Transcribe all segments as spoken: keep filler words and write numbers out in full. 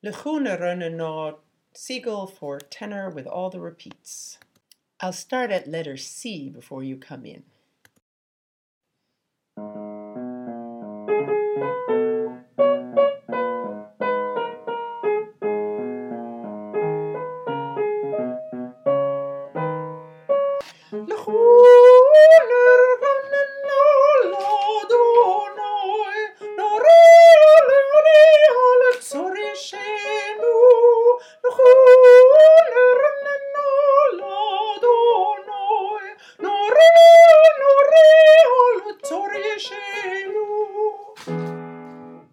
Lechuna runna no seagull for tenor with all the repeats. I'll start at letter C before you come in.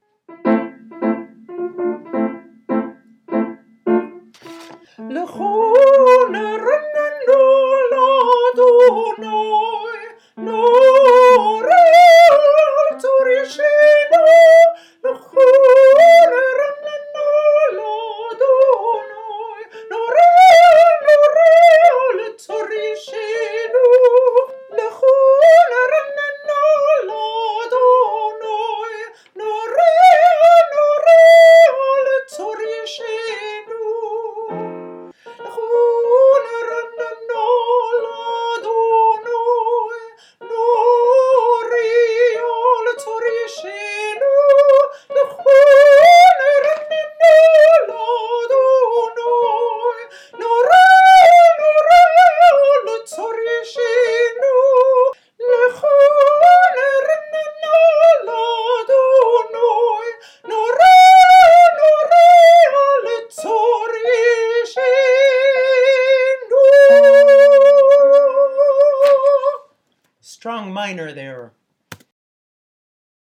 Le